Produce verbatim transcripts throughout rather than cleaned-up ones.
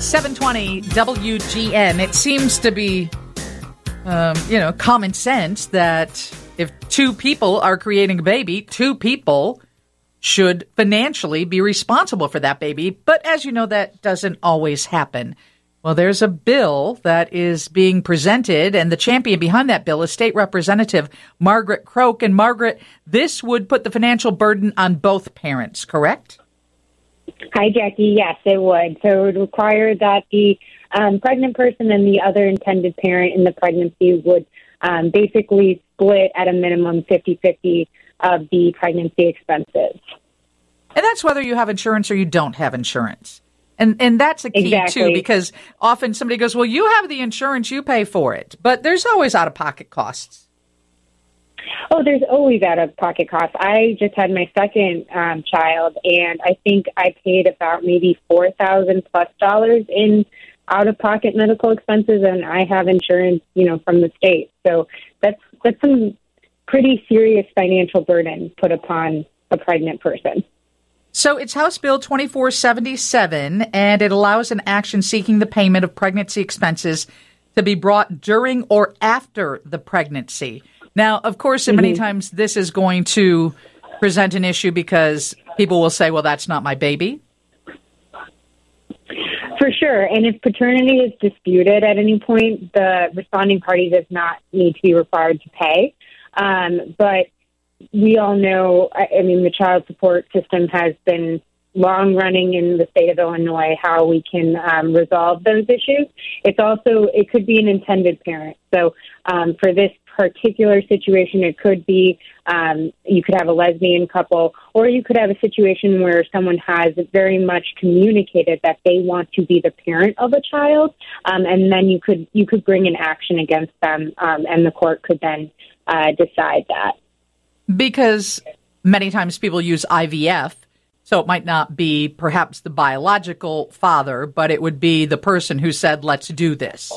seven twenty W G N. It seems to be, um, you know, common sense that if two people are creating a baby, two people should financially be responsible for that baby. But as you know, that doesn't always happen. Well, there's a bill that is being presented, and the champion behind that bill is State Representative Margaret Croke. And Margaret, this would put the financial burden on both parents, correct? Hi, Jackie. Yes, it would. So it would require that the um, pregnant person and the other intended parent in the pregnancy would um, basically split at a minimum fifty-fifty of the pregnancy expenses. And that's whether you have insurance or you don't have insurance. And and that's a key, exactly. too, because often somebody goes, well, you have the insurance, you pay for it. But there's always out-of-pocket costs. Oh, there's always out-of-pocket costs. I just had my second um, child, and I think I paid about maybe four thousand dollars plus dollars in out-of-pocket medical expenses, and I have insurance, you know, from the state. So that's that's some pretty serious financial burden put upon a pregnant person. So it's House Bill twenty-four seventy-seven, and it allows an action seeking the payment of pregnancy expenses to be brought during or after the pregnancy. Now, of course, mm-hmm. many times this is going to present an issue because people will say, well, that's not my baby. For sure. And if paternity is disputed at any point, the responding party does not need to be required to pay. Um, but we all know, I mean, the child support system has been long running in the state of Illinois, how we can um, resolve those issues. It's also, it could be an intended parent. So um, for this particular situation, it could be, um, you could have a lesbian couple, or you could have a situation where someone has very much communicated that they want to be the parent of a child, um, and then you could, you could bring an action against them, um, and the court could then uh, decide that. Because many times people use I V F, so it might not be perhaps the biological father, but it would be the person who said, let's do this.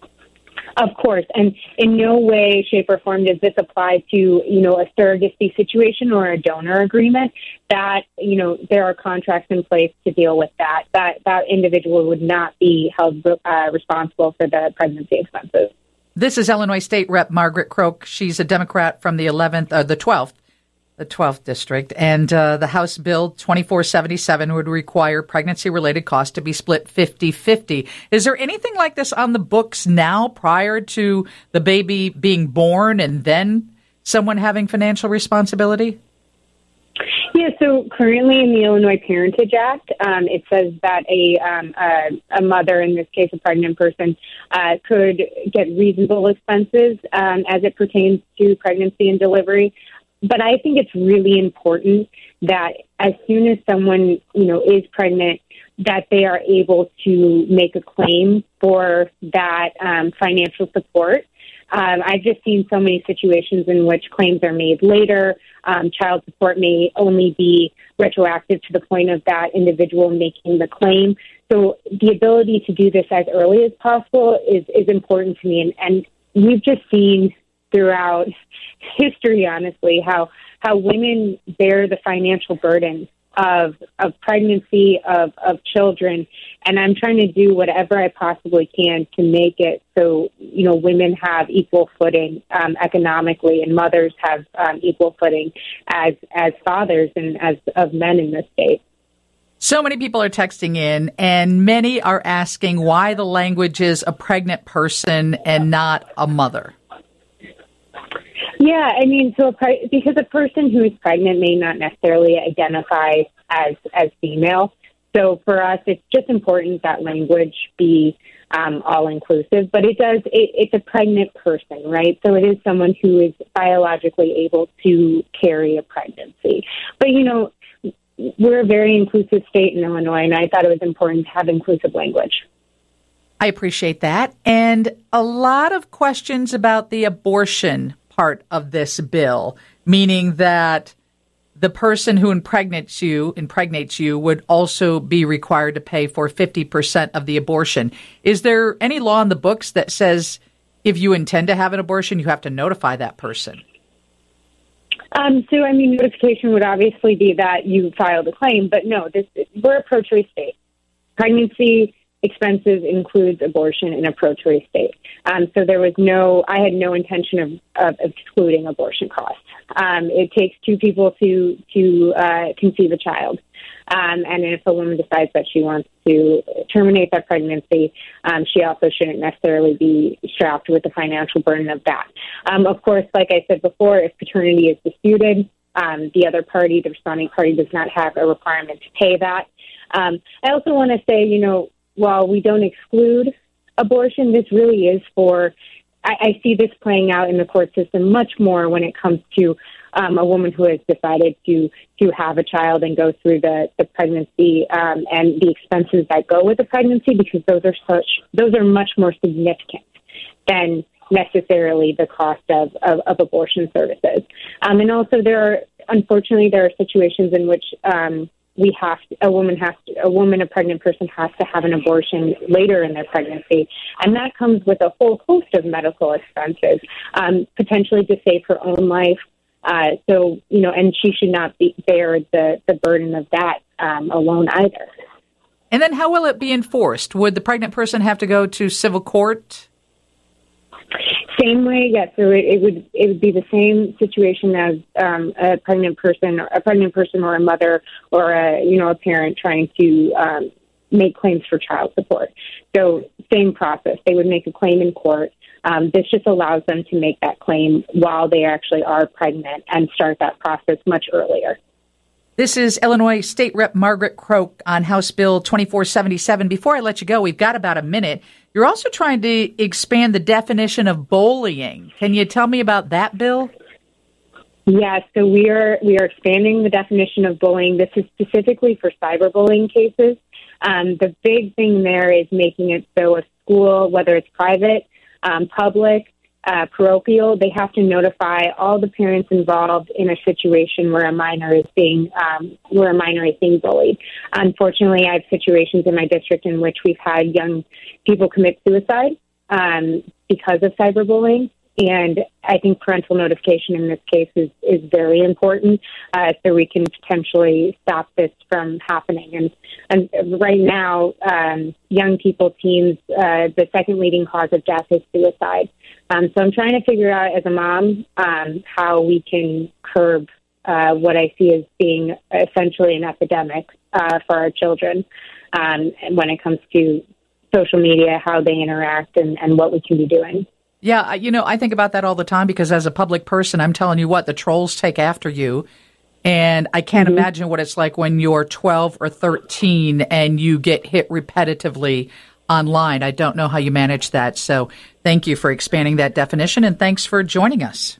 Of course. And in no way, shape, or form does this apply to, you know, a surrogacy situation or a donor agreement. That, you know, there are contracts in place to deal with that. That that individual would not be held uh, responsible for the pregnancy expenses. This is Illinois State Rep Margaret Croke. She's a Democrat from the eleventh, uh, the twelfth, the twelfth district, and uh, the House Bill twenty-four seventy-seven would require pregnancy-related costs to be split fifty-fifty. Is there anything like this on the books now prior to the baby being born and then someone having financial responsibility? Yeah, so currently in the Illinois Parentage Act, um, it says that a, um, a a mother, in this case a pregnant person, uh, could get reasonable expenses um, as it pertains to pregnancy and delivery. But I think it's really important that as soon as someone, you know, is pregnant, that they are able to make a claim for that um, financial support. Um, I've just seen so many situations in which claims are made later. Um, child support may only be retroactive to the point of that individual making the claim. So the ability to do this as early as possible is, is important to me. And, and we've just seen throughout history, honestly, how how women bear the financial burden of of pregnancy, of, of children. And I'm trying to do whatever I possibly can to make it so, you know, women have equal footing um, economically, and mothers have um, equal footing as as fathers and as of men in this state. So many people are texting in, and many are asking why the language is a pregnant person and not a mother. Yeah, I mean, so a pre- because a person who is pregnant may not necessarily identify as as female. So for us, it's just important that language be um, all-inclusive. But it does, it, it's a pregnant person, right? So it is someone who is biologically able to carry a pregnancy. But, you know, we're a very inclusive state in Illinois, and I thought it was important to have inclusive language. I appreciate that. And a lot of questions about the abortion part of this bill, meaning that the person who impregnates you, impregnates you would also be required to pay for fifty percent of the abortion. Is there any law in the books that says if you intend to have an abortion, you have to notify that person? Um, so, I mean, notification would obviously be that you filed a claim, but no, this we're a pro-choice state. Pregnancy expenses includes abortion in a pro-choice state. Um, so there was no, I had no intention of, of excluding abortion costs. Um, it takes two people to to uh, conceive a child. Um, and if a woman decides that she wants to terminate that pregnancy, um, she also shouldn't necessarily be strapped with the financial burden of that. Um, of course, like I said before, if paternity is disputed, um, the other party, the responding party, does not have a requirement to pay that. Um, I also want to say, you know, while we don't exclude abortion, this really is for, I, I see this playing out in the court system much more when it comes to um, a woman who has decided to to have a child and go through the, the pregnancy um, and the expenses that go with the pregnancy, because those are such, those are much more significant than necessarily the cost of, of, of abortion services. Um, and also there are, unfortunately, there are situations in which um, we have to, a woman has to, a woman, a pregnant person has to have an abortion later in their pregnancy. And that comes with a whole host of medical expenses, um, potentially to save her own life. Uh, so, you know, and she should not be, bear the, the burden of that um, alone either. And then how will it be enforced? Would the pregnant person have to go to civil court? Same way, yes. So it, it would it would be the same situation as um, a pregnant person, a pregnant person, or a mother, or a you know a parent trying to um, make claims for child support. So same process. They would make a claim in court. Um, this just allows them to make that claim while they actually are pregnant and start that process much earlier. This is Illinois State Rep Margaret Croke on House Bill twenty-four seventy-seven. Before I let you go, we've got about a minute. You're also trying to expand the definition of bullying. Can you tell me about that bill? Yes, so we are we are expanding the definition of bullying. This is specifically for cyberbullying cases. Um, the big thing there is making it so a school, whether it's private, um, public, uh, parochial, they have to notify all the parents involved in a situation where a minor is being um, where a minor is being bullied. Unfortunately, I have situations in my district in which we've had young people commit suicide um, because of cyberbullying. And I think parental notification in this case is, is very important, uh, so we can potentially stop this from happening. And, and right now, um, young people, teens, uh, the second leading cause of death is suicide. Um, so I'm trying to figure out as a mom um, how we can curb uh, what I see as being essentially an epidemic uh, for our children um, when it comes to social media, how they interact, and, and what we can be doing. Yeah, you know, I think about that all the time because as a public person, I'm telling you what, the trolls take after you. And I can't mm-hmm. imagine what it's like when you're twelve or thirteen and you get hit repetitively online. I don't know how you manage that. So thank you for expanding that definition, and thanks for joining us.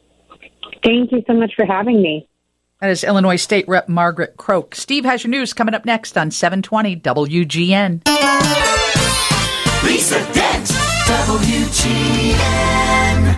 Thank you so much for having me. That is Illinois State Rep Margaret Croke. Steve has your news coming up next on seven twenty W G N. Lisa Dent, W G N.